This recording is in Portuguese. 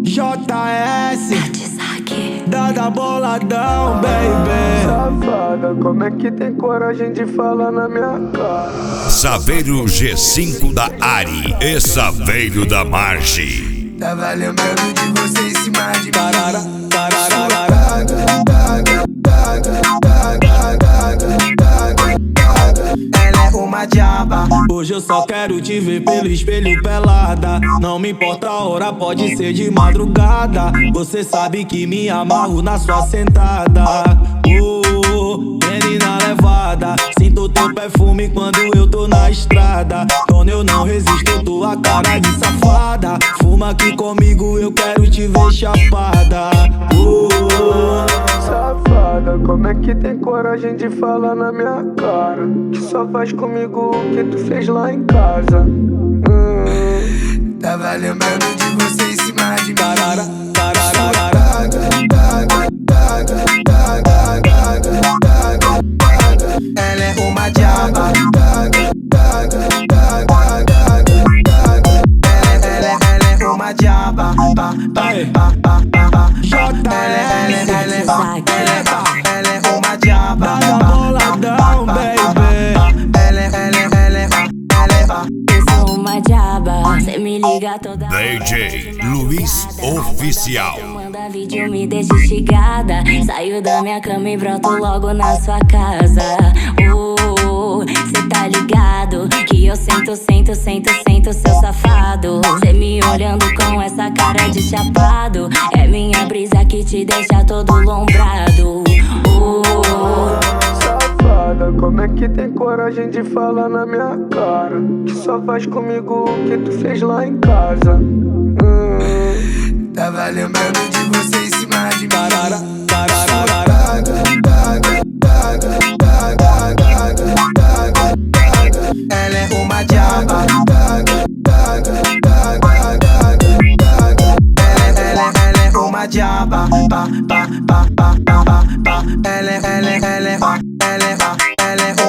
JS, Dada boladão, baby. Safada, como é que tem coragem de falar na minha cara? Saveiro G5 da Ari e Saveiro da Marge. Tava lembrando de você em cima de mim. Tarara, tarara. Ela é uma diaba. Hoje eu só quero te ver pelo espelho pelada. Não me importa a hora, pode ser de madrugada. Você sabe que me amarro na sua sentada. Menina levada, sinto teu perfume quando eu tô na estrada. Quando eu não resisto, tua cara de safada. Fuma aqui comigo, eu quero te ver chapada. Safada, como é que tem coragem de falar na minha cara? Que só faz comigo o que tu fez lá em casa. Tava lembrando de você em cima de mim. Tarara, tarara. Ela é uma diaba. Ela é uma diaba. Ela é uma diaba. Dada boladão, baby. Eu sou uma diaba, cê me liga toda DJ Luiz Oficial. manda vídeo, me deixa instigada. Saio da minha cama e broto logo na sua casa. Cê tá ligado que eu sento, seu safado. Cê me olhando com essa cara de chapado. É minha brisa que te deixa todo lombrado. Safada, como é que tem coragem de falar na minha cara? Que só faz comigo o que tu fez lá em casa. Tava lembrando de você em cima de mim. Tarara, tarara. Ela é uma diaba. Ela é uma diaba. Ela é